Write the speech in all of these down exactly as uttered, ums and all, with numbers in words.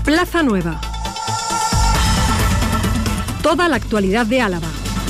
Plaza Nueva. Toda la actualidad de Álava.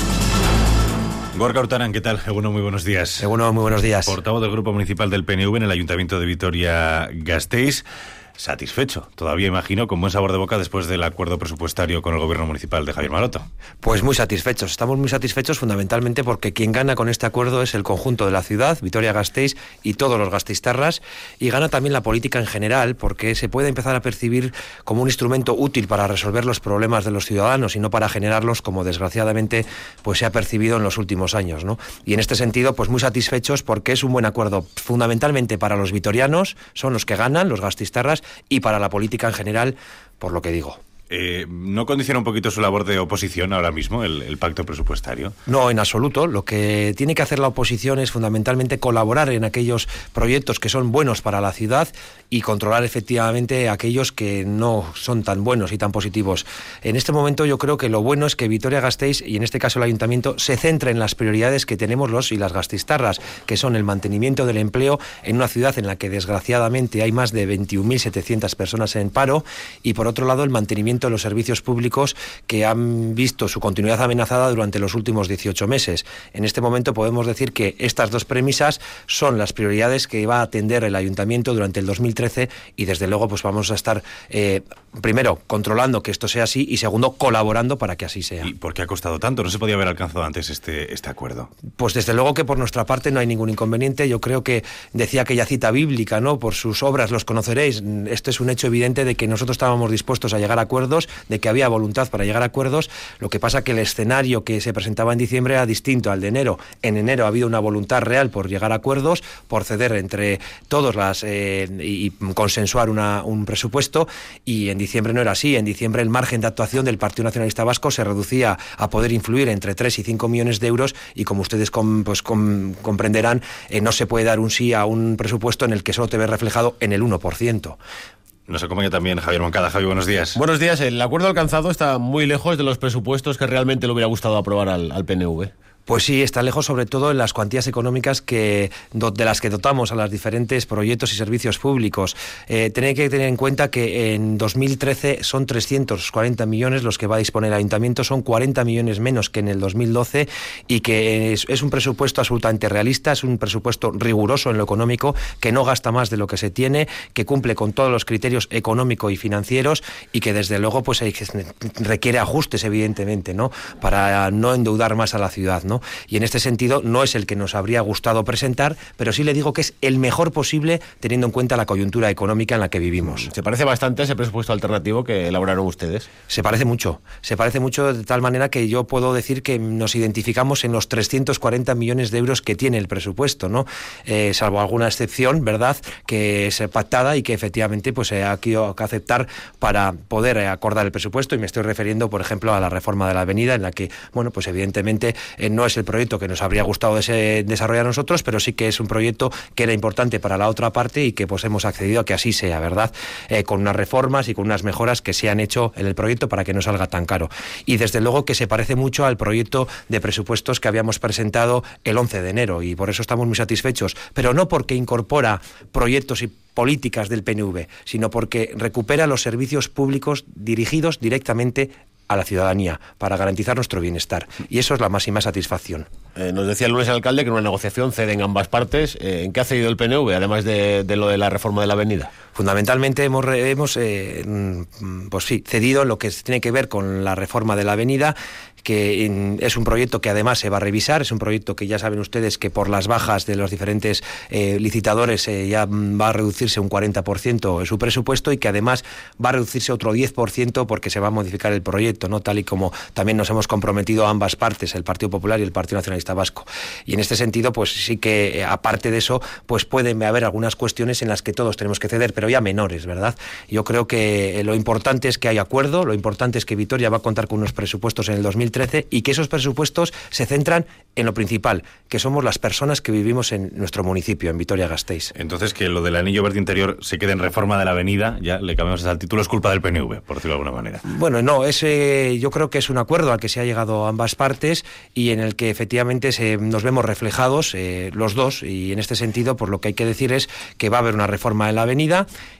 Gorka Urtaran, ¿qué tal? Eguno, muy buenos días. Eguno, muy buenos días. Portavoz del Grupo Municipal del P N V en el Ayuntamiento de Vitoria-Gasteiz. Satisfecho, todavía imagino, con buen sabor de boca después del acuerdo presupuestario con el Gobierno Municipal de Javier Maroto. Pues muy satisfechos, estamos muy satisfechos fundamentalmente porque quien gana con este acuerdo es el conjunto de la ciudad, Vitoria-Gasteiz y todos los gasteiztarras, y gana también la política en general porque se puede empezar a percibir como un instrumento útil para resolver los problemas de los ciudadanos y no para generarlos como desgraciadamente pues se ha percibido en los últimos años, ¿no? Y en este sentido pues muy satisfechos porque es un buen acuerdo fundamentalmente para los vitorianos, son los que ganan, los gasteiztarras, y para la política en general, por lo que digo. Eh, ¿No condiciona un poquito su labor de oposición ahora mismo, el, el pacto presupuestario? No, en absoluto. Lo que tiene que hacer la oposición es fundamentalmente colaborar en aquellos proyectos que son buenos para la ciudad y controlar efectivamente aquellos que no son tan buenos y tan positivos. En este momento yo creo que lo bueno es que Vitoria-Gasteiz, y en este caso el Ayuntamiento, se centre en las prioridades que tenemos los y las gasteiztarras, que son el mantenimiento del empleo en una ciudad en la que desgraciadamente hay más de veintiún mil setecientas personas en paro, y por otro lado el mantenimiento de los servicios públicos que han visto su continuidad amenazada durante los últimos dieciocho meses. En este momento podemos decir que estas dos premisas son las prioridades que va a atender el Ayuntamiento durante el dos mil trece y desde luego pues vamos a estar eh, primero controlando que esto sea así y segundo colaborando para que así sea. ¿Y por qué ha costado tanto? ¿No se podía haber alcanzado antes este, este acuerdo? Pues desde luego que por nuestra parte no hay ningún inconveniente. Yo creo que decía aquella cita bíblica, ¿no? Por sus obras los conoceréis. Esto es un hecho evidente de que nosotros estábamos dispuestos a llegar a acuerdos, de que había voluntad para llegar a acuerdos. Lo que pasa que el escenario que se presentaba en diciembre era distinto al de enero. En enero ha habido una voluntad real por llegar a acuerdos, por ceder entre todos las eh, y consensuar una, un presupuesto, y en diciembre no era así. En diciembre el margen de actuación del Partido Nacionalista Vasco se reducía a poder influir entre tres y cinco millones de euros y como ustedes com, pues, com, comprenderán, eh, no se puede dar un sí a un presupuesto en el que solo te ves reflejado en el uno por ciento. Nos acompaña también Javier Moncada. Javi, buenos días. Buenos días. El acuerdo alcanzado está muy lejos de los presupuestos que realmente le hubiera gustado aprobar al, al P N V. Pues sí, está lejos sobre todo en las cuantías económicas que de las que dotamos a los diferentes proyectos y servicios públicos. Eh, tenéis que tener en cuenta que en dos mil trece son trescientos cuarenta millones los que va a disponer el Ayuntamiento, son cuarenta millones menos que en el dos mil doce y que es, es un presupuesto absolutamente realista, es un presupuesto riguroso en lo económico, que no gasta más de lo que se tiene, que cumple con todos los criterios económicos y financieros y que desde luego pues requiere ajustes evidentemente, ¿no? Para no endeudar más a la ciudad, ¿no? Y en este sentido no es el que nos habría gustado presentar, pero sí le digo que es el mejor posible teniendo en cuenta la coyuntura económica en la que vivimos. ¿Se parece bastante a ese presupuesto alternativo que elaboraron ustedes? Se parece mucho, se parece mucho de tal manera que yo puedo decir que nos identificamos en los trescientos cuarenta millones de euros que tiene el presupuesto, ¿no? Eh, salvo alguna excepción, ¿verdad?, que es pactada y que efectivamente pues se ha tenido que aceptar para poder acordar el presupuesto, y me estoy refiriendo, por ejemplo, a la reforma de la avenida, en la que, bueno, pues evidentemente eh, no es el proyecto que nos habría gustado ese, desarrollar nosotros, pero sí que es un proyecto que era importante para la otra parte y que pues hemos accedido a que así sea, ¿verdad? Eh, con unas reformas y con unas mejoras que se han hecho en el proyecto para que no salga tan caro. Y desde luego que se parece mucho al proyecto de presupuestos que habíamos presentado el once de enero y por eso estamos muy satisfechos, pero no porque incorpora proyectos y políticas del P N V, sino porque recupera los servicios públicos dirigidos directamente a la ciudadanía para garantizar nuestro bienestar, y eso es la máxima satisfacción. Eh, nos decía el lunes el alcalde que en una negociación ceden ambas partes. Eh, ¿En qué ha cedido el P N V, además de, de lo de la reforma de la avenida? Fundamentalmente hemos, hemos eh, pues sí, cedido en lo que tiene que ver con la reforma de la avenida, que en, es un proyecto que además se va a revisar, es un proyecto que ya saben ustedes que por las bajas de los diferentes eh, licitadores eh, ya va a reducirse un cuarenta por ciento su presupuesto y que además va a reducirse otro diez por ciento porque se va a modificar el proyecto, ¿no? Tal y como también nos hemos comprometido a ambas partes, el Partido Popular y el Partido Nacionalista Vasco. Y en este sentido, pues sí que eh, aparte de eso, pues pueden haber algunas cuestiones en las que todos tenemos que ceder, pero ya menores, ¿verdad? Yo creo que eh, lo importante es que hay acuerdo, lo importante es que Vitoria va a contar con unos presupuestos en el dos mil trece y que esos presupuestos se centran en lo principal, que somos las personas que vivimos en nuestro municipio, en Vitoria-Gasteiz. Entonces, que lo del anillo verde interior se quede en reforma de la avenida, ya le cambiamos al título, es culpa del P N V, por decirlo de alguna manera. Bueno, no, ese, yo creo que es un acuerdo al que se ha llegado a ambas partes y en el que efectivamente se, nos vemos reflejados eh, los dos, y en este sentido, pues lo que hay que decir es que va a haber una reforma en la avenida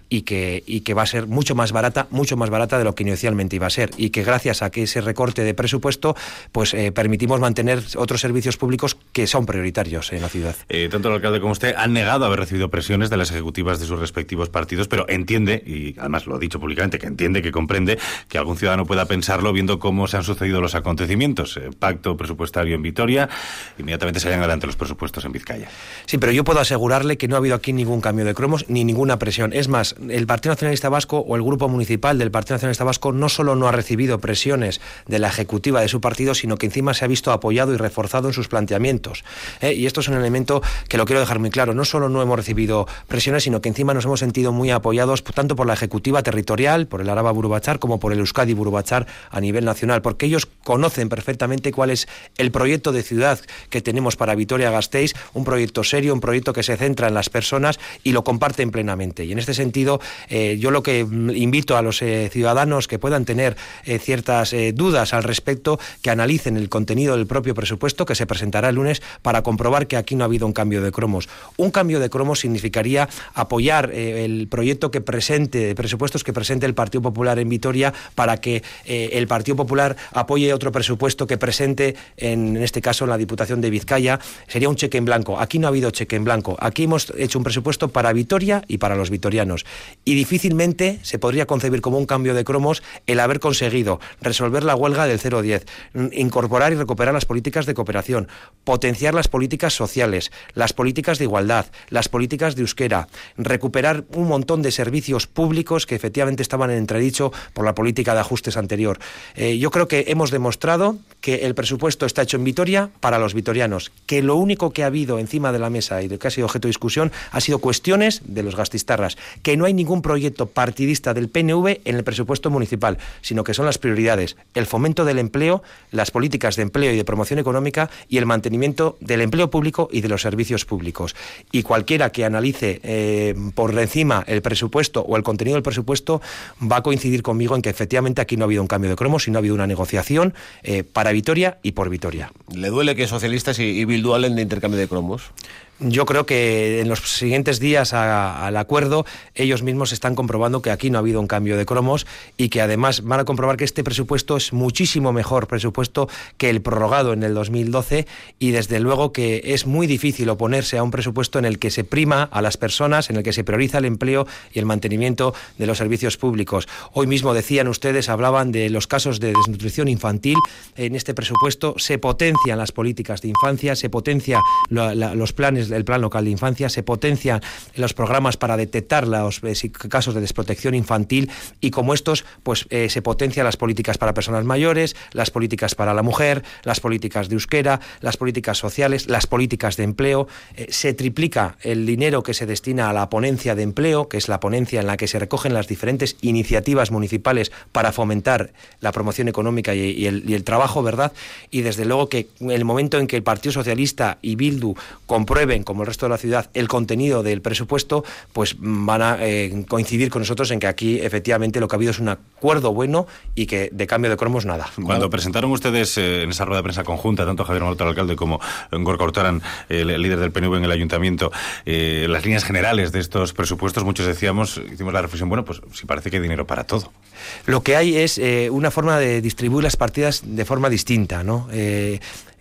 y que, y que va a ser mucho más barata, mucho más barata de lo que inicialmente iba a ser, y que gracias a que ese recorte de presupuesto, pues eh, permitimos mantener otros servicios públicos que son prioritarios en la ciudad. Eh, tanto el alcalde como usted han negado haber recibido presiones de las ejecutivas de sus respectivos partidos, pero entiende, y además lo ha dicho públicamente, que entiende, que comprende que algún ciudadano pueda pensarlo viendo cómo se han sucedido los acontecimientos. Eh, pacto presupuestario en Vitoria, inmediatamente salían adelante los presupuestos en Vizcaya. Sí, pero yo puedo asegurarle que no ha habido aquí ningún cambio de cromos ni ninguna presión. Es más, el Partido Nacionalista Vasco o el Grupo Municipal del Partido Nacionalista Vasco no solo no ha recibido presiones de la ejecutiva de su partido, sino que encima se ha visto apoyado y reforzado en sus planteamientos. ¿Eh? Y esto es un elemento que lo quiero dejar muy claro. No solo no hemos recibido presiones, sino que encima nos hemos sentido muy apoyados tanto por la ejecutiva territorial, por el Araba Buru Batzar, como por el Euskadi Buru Batzar a nivel nacional, porque ellos conocen perfectamente cuál es el proyecto de ciudad que tenemos para Vitoria-Gasteiz, un proyecto serio, un proyecto que se centra en las personas y lo comparten plenamente. Y en este sentido, eh, yo lo que invito a los eh, ciudadanos que puedan tener eh, ciertas eh, dudas al respecto, que analicen el contenido del propio presupuesto que se presentará el lunes para comprobar que aquí no ha habido un cambio de cromos. Un cambio de cromos significaría apoyar eh, el proyecto que presente, de presupuestos que presente el Partido Popular en Vitoria, para que eh, el Partido Popular apoye otro presupuesto que presente, en, en este caso, la Diputación de Vizcaya. Sería un cheque en blanco. Aquí no ha habido cheque en blanco. Aquí hemos hecho un presupuesto para Vitoria y para los vitorianos. Y difícilmente se podría concebir como un cambio de cromos el haber conseguido resolver la huelga del cero diez, incorporar y recuperar las políticas de cooperación, potenciar las políticas sociales, las políticas de igualdad, las políticas de euskera, recuperar un montón de servicios públicos que efectivamente estaban en entredicho por la política de ajustes anterior. Eh, yo creo que hemos demostrado que el presupuesto está hecho en Vitoria para los vitorianos, que lo único que ha habido encima de la mesa y de que ha sido objeto de discusión ha sido cuestiones de los gastistarras, que no hay ningún proyecto partidista del P N V en el presupuesto municipal, sino que son las prioridades: el fomento del empleo, las políticas de empleo y de promoción económica y el mantenimiento del empleo público y de los servicios públicos. Y cualquiera que analice eh, por encima el presupuesto o el contenido del presupuesto va a coincidir conmigo en que efectivamente aquí no ha habido un cambio de cromos, sino ha habido una negociación eh, para Vitoria y por Vitoria. ¿Le duele que socialistas y, y Bildu hablen de intercambio de cromos? Yo creo que en los siguientes días a, al acuerdo ellos mismos están comprobando que aquí no ha habido un cambio de cromos y que además van a comprobar que este presupuesto es muchísimo mejor presupuesto que el prorrogado en el dos mil doce, y desde luego que es muy difícil oponerse a un presupuesto en el que se prima a las personas, en el que se prioriza el empleo y el mantenimiento de los servicios públicos. Hoy mismo decían ustedes, hablaban de los casos de desnutrición infantil. En este presupuesto se potencian las políticas de infancia, se potencia la, la, los planes el plan local de infancia, se potencian los programas para detectar los eh, casos de desprotección infantil, y como estos, pues eh, se potencian las políticas para personas mayores, las políticas para la mujer, las políticas de euskera, las políticas sociales, las políticas de empleo. Eh, se triplica el dinero que se destina a la ponencia de empleo, que es la ponencia en la que se recogen las diferentes iniciativas municipales para fomentar la promoción económica y, y, el, y el trabajo, ¿verdad? Y desde luego que en el momento en que el Partido Socialista y Bildu comprueben, como el resto de la ciudad, el contenido del presupuesto, pues van a eh, coincidir con nosotros en que aquí efectivamente lo que ha habido es un acuerdo bueno y que de cambio de cromos nada. Cuando presentaron ustedes eh, en esa rueda de prensa conjunta, tanto Javier Maroto, el alcalde, como Gorka Urtaran, el, el líder del P N V en el ayuntamiento, eh, las líneas generales de estos presupuestos, muchos decíamos, hicimos la reflexión, bueno, pues sí parece que hay dinero para todo. Lo que hay es eh, una forma de distribuir las partidas de forma distinta, ¿no? Eh,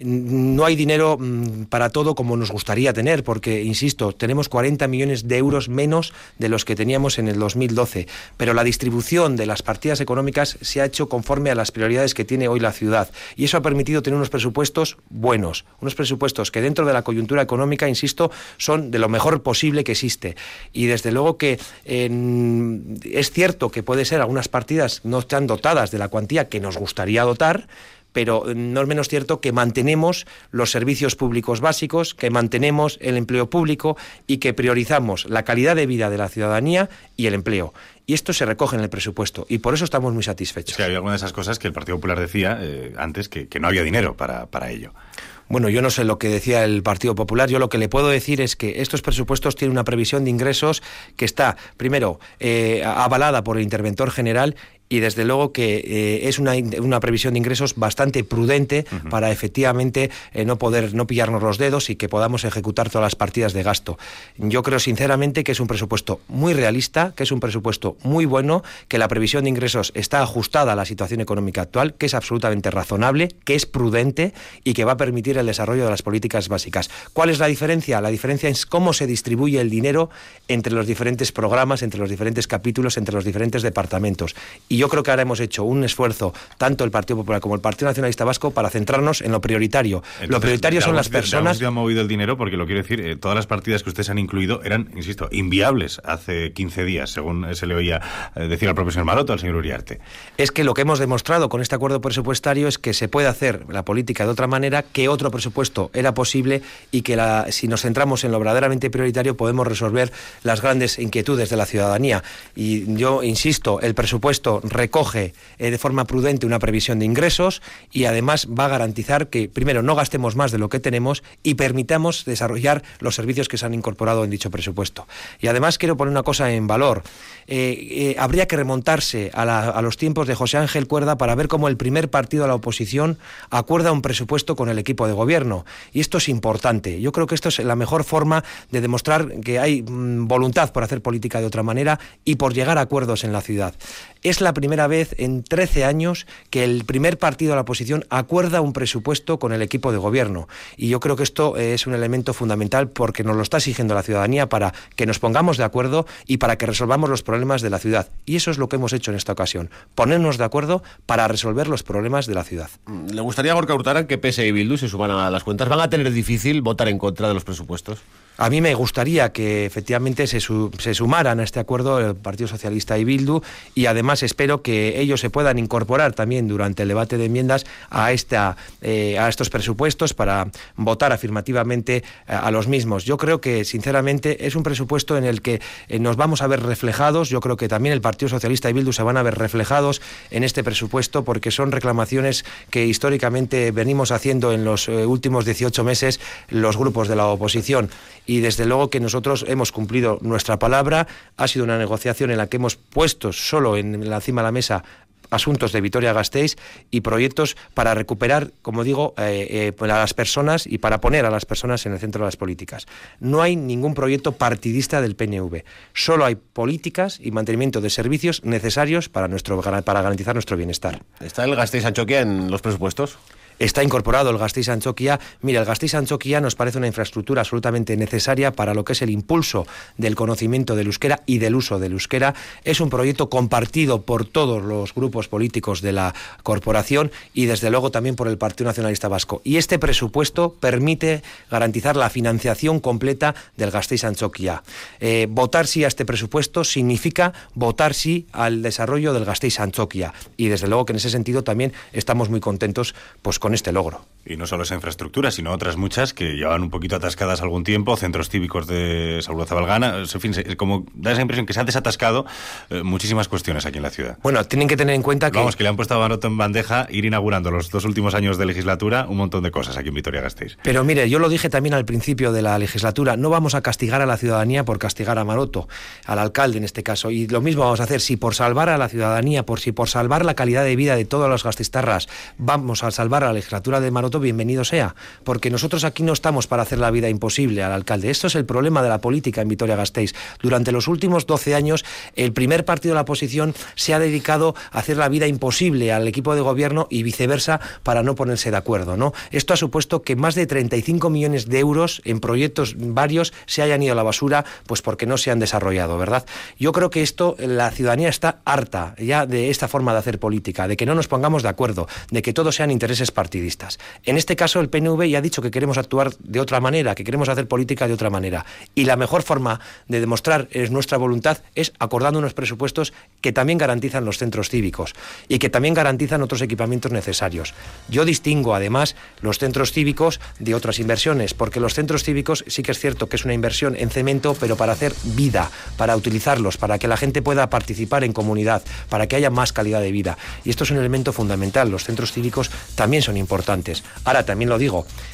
no hay dinero mmm, para todo como nos gustaría tener, porque, insisto, tenemos cuarenta millones de euros menos de los que teníamos en el dos mil doce, pero la distribución de las partidas económicas se ha hecho conforme a las prioridades que tiene hoy la ciudad, y eso ha permitido tener unos presupuestos buenos, unos presupuestos que dentro de la coyuntura económica, insisto, son de lo mejor posible que existe. Y desde luego que eh, es cierto que puede ser algunas partidas no están dotadas de la cuantía que nos gustaría dotar, pero no es menos cierto que mantenemos los servicios públicos básicos, que mantenemos el empleo público y que priorizamos la calidad de vida de la ciudadanía y el empleo. Y esto se recoge en el presupuesto, y por eso estamos muy satisfechos. Es que había algunas de esas cosas que el Partido Popular decía eh, antes que, que no había dinero para, para ello. Bueno, yo no sé lo que decía el Partido Popular. Yo lo que le puedo decir es que estos presupuestos tienen una previsión de ingresos que está, primero, eh, avalada por el interventor general, y desde luego que eh, es una, una previsión de ingresos bastante prudente uh-huh. para efectivamente eh, no poder no pillarnos los dedos y que podamos ejecutar todas las partidas de gasto. Yo creo sinceramente que es un presupuesto muy realista, que es un presupuesto muy bueno, que la previsión de ingresos está ajustada a la situación económica actual, que es absolutamente razonable, que es prudente y que va a permitir el desarrollo de las políticas básicas. ¿Cuál es la diferencia? La diferencia es cómo se distribuye el dinero entre los diferentes programas, entre los diferentes capítulos, entre los diferentes departamentos. Y yo creo que ahora hemos hecho un esfuerzo, tanto el Partido Popular como el Partido Nacionalista Vasco, para centrarnos en lo prioritario. Entonces, lo prioritario son las personas... ¿Se ha movido el dinero? Porque lo quiero decir, eh, todas las partidas que ustedes han incluido eran, insisto, inviables hace quince días, según se le oía eh, decir al propio señor Maroto, al señor Uriarte. Es que lo que hemos demostrado con este acuerdo presupuestario es que se puede hacer la política de otra manera, que otro presupuesto era posible y que la, si nos centramos en lo verdaderamente prioritario podemos resolver las grandes inquietudes de la ciudadanía. Y yo insisto, el presupuesto recoge eh, de forma prudente una previsión de ingresos y además va a garantizar que, primero, no gastemos más de lo que tenemos y permitamos desarrollar los servicios que se han incorporado en dicho presupuesto. Y además quiero poner una cosa en valor. Eh, eh, habría que remontarse a, la, a los tiempos de José Ángel Cuerda para ver cómo el primer partido de la oposición acuerda un presupuesto con el equipo de gobierno. Y esto es importante. Yo creo que esto es la mejor forma de demostrar que hay mmm, voluntad por hacer política de otra manera y por llegar a acuerdos en la ciudad. Es la primera vez en trece años que el primer partido de la oposición acuerda un presupuesto con el equipo de gobierno. Y yo creo que esto es un elemento fundamental porque nos lo está exigiendo la ciudadanía para que nos pongamos de acuerdo y para que resolvamos los problemas de la ciudad. Y eso es lo que hemos hecho en esta ocasión. Ponernos de acuerdo para resolver los problemas de la ciudad. ¿Le gustaría a Gorka Urtaran que P S E y Bildu se suban a las cuentas? ¿Van a tener difícil votar en contra de los presupuestos? A mí me gustaría que efectivamente se, su, se sumaran a este acuerdo el Partido Socialista y Bildu, y además espero que ellos se puedan incorporar también durante el debate de enmiendas a, esta, eh, a estos presupuestos para votar afirmativamente a, a los mismos. Yo creo que sinceramente es un presupuesto en el que eh, nos vamos a ver reflejados. Yo creo que también el Partido Socialista y Bildu se van a ver reflejados en este presupuesto porque son reclamaciones que históricamente venimos haciendo en los eh, últimos dieciocho meses los grupos de la oposición. Y desde luego que nosotros hemos cumplido nuestra palabra. Ha sido una negociación en la que hemos puesto solo en la cima de la mesa asuntos de Vitoria-Gasteiz y proyectos para recuperar, como digo, eh, eh, a las personas y para poner a las personas en el centro de las políticas. No hay ningún proyecto partidista del P N V. Solo hay políticas y mantenimiento de servicios necesarios para, nuestro, para garantizar nuestro bienestar. ¿Está el Gasteiz-Antxokia en los presupuestos? Está incorporado el Gasteiz-Antxokia. Mira, el Gasteiz-Antxokia nos parece una infraestructura absolutamente necesaria para lo que es el impulso del conocimiento del euskera y del uso del euskera. Es un proyecto compartido por todos los grupos políticos de la corporación y desde luego también por el Partido Nacionalista Vasco. Y este presupuesto permite garantizar la financiación completa del Gasteiz-Antxokia. Eh, votar sí a este presupuesto significa votar sí al desarrollo del Gasteiz-Antxokia. Y desde luego que en ese sentido también estamos muy contentos pues con este logro. Y no solo esa infraestructura, sino otras muchas que llevan un poquito atascadas algún tiempo, centros cívicos de Saulo Zabalgana, en fin, como da esa impresión que se han desatascado eh, muchísimas cuestiones aquí en la ciudad. Bueno, tienen que tener en cuenta que... Vamos, que le han puesto a Maroto en bandeja ir inaugurando los dos últimos años de legislatura un montón de cosas aquí en Vitoria-Gasteiz. Pero mire, yo lo dije también al principio de la legislatura, no vamos a castigar a la ciudadanía por castigar a Maroto, al alcalde en este caso, y lo mismo vamos a hacer, si por salvar a la ciudadanía, por si por salvar la calidad de vida de todos los gasteiztarras, vamos a salvar a la legislatura de Maroto, bienvenido sea, porque nosotros aquí no estamos para hacer la vida imposible al alcalde. Esto es el problema de la política en Vitoria-Gasteiz. Durante los últimos doce años, el primer partido de la oposición se ha dedicado a hacer la vida imposible al equipo de gobierno y viceversa para no ponerse de acuerdo, ¿no? Esto ha supuesto que más de treinta y cinco millones de euros en proyectos varios se hayan ido a la basura, pues porque no se han desarrollado, ¿verdad? Yo creo que esto, la ciudadanía está harta ya de esta forma de hacer política, de que no nos pongamos de acuerdo, de que todos sean intereses partidistas. En este caso el P N V ya ha dicho que queremos actuar de otra manera, que queremos hacer política de otra manera. Y la mejor forma de demostrar es nuestra voluntad es acordando unos presupuestos que también garantizan los centros cívicos y que también garantizan otros equipamientos necesarios. Yo distingo además los centros cívicos de otras inversiones, porque los centros cívicos sí que es cierto que es una inversión en cemento, pero para hacer vida, para utilizarlos, para que la gente pueda participar en comunidad, para que haya más calidad de vida. Y esto es un elemento fundamental. Los centros cívicos también son importantes. Ahora, también lo digo,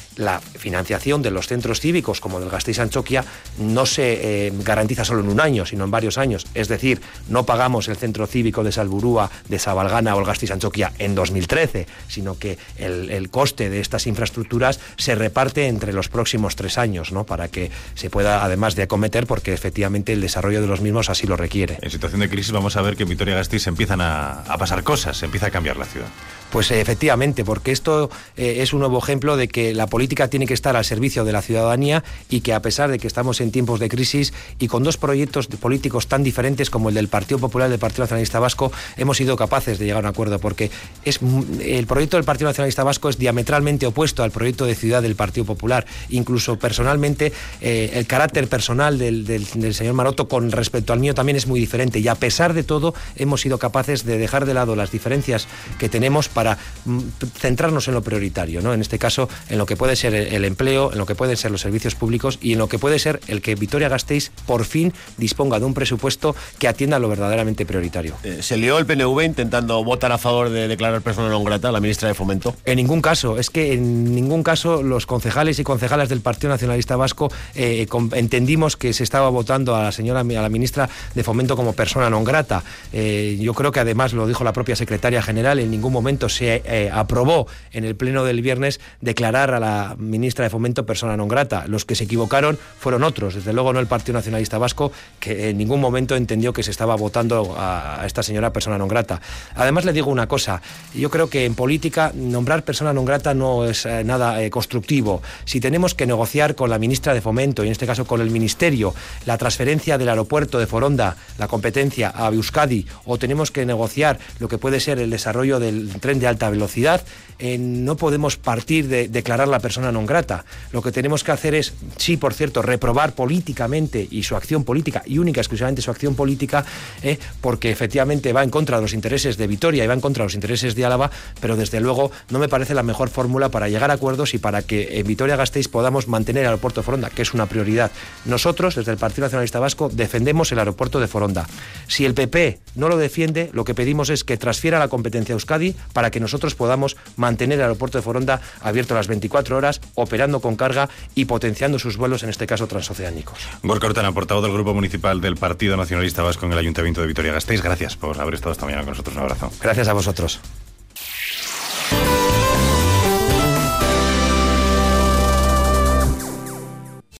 la financiación de los centros cívicos como del Gasteiz-Antxokia no se eh, garantiza solo en un año, sino en varios años. Es decir, no pagamos el centro cívico de Salburúa, de Sabalgana o el Gasteiz-Antxokia en dos mil trece, sino que el, el coste de estas infraestructuras se reparte entre los próximos tres años, ¿no? Para que se pueda, además de acometer, porque efectivamente el desarrollo de los mismos así lo requiere. En situación de crisis vamos a ver que en Vitoria-Gasteiz empiezan a, a pasar cosas, se empieza a cambiar la ciudad. Pues eh, efectivamente, porque esto eh, es un nuevo ejemplo de que la política tiene que estar al servicio de la ciudadanía y que a pesar de que estamos en tiempos de crisis y con dos proyectos políticos tan diferentes como el del Partido Popular y del Partido Nacionalista Vasco, hemos sido capaces de llegar a un acuerdo, porque es, el proyecto del Partido Nacionalista Vasco es diametralmente opuesto al proyecto de ciudad del Partido Popular. Incluso personalmente, eh, el carácter personal del, del, del señor Maroto con respecto al mío también es muy diferente, y a pesar de todo hemos sido capaces de dejar de lado las diferencias que tenemos para centrarnos en lo prioritario, ¿no? En este caso, en lo que puede ser el empleo, en lo que pueden ser los servicios públicos y en lo que puede ser el que Vitoria-Gasteiz por fin disponga de un presupuesto que atienda a lo verdaderamente prioritario. Eh, ¿Se lió el P N V intentando votar a favor de declarar persona non grata a la ministra de Fomento? En ningún caso, es que en ningún caso los concejales y concejalas del Partido Nacionalista Vasco eh, con, entendimos que se estaba votando a la señora, a la ministra de Fomento como persona non grata. Eh, yo creo que además lo dijo la propia secretaria general, en ningún momento se Eh, aprobó en el pleno del viernes declarar a la ministra de Fomento persona non grata. Los que se equivocaron fueron otros, desde luego no el Partido Nacionalista Vasco, que en ningún momento entendió que se estaba votando a, a esta señora persona non grata. Además, le digo una cosa, yo creo que en política nombrar persona non grata no es eh, nada eh, constructivo. Si tenemos que negociar con la ministra de Fomento, y en este caso con el Ministerio, la transferencia del aeropuerto de Foronda, la competencia a Euskadi, o tenemos que negociar lo que puede ser el desarrollo del tren de alta velocidad, eh, no podemos partir de declarar la persona non grata. Lo que tenemos que hacer es, sí, por cierto, reprobar políticamente y su acción política, y única exclusivamente su acción política, eh, porque efectivamente va en contra de los intereses de Vitoria y va en contra de los intereses de Álava, pero desde luego no me parece la mejor fórmula para llegar a acuerdos y para que en Vitoria-Gasteiz podamos mantener el aeropuerto de Foronda, que es una prioridad. Nosotros, desde el Partido Nacionalista Vasco, defendemos el aeropuerto de Foronda. Si el P P no lo defiende, lo que pedimos es que transfiera la competencia a Euskadi para que nosotros podamos mantener el aeropuerto de Foronda abierto las veinticuatro horas, operando con carga y potenciando sus vuelos, en este caso transoceánicos. Gorka Ortana, portavoz del Grupo Municipal del Partido Nacionalista Vasco en el Ayuntamiento de Vitoria-Gasteiz, gracias por haber estado esta mañana con nosotros. Un abrazo. Gracias a vosotros.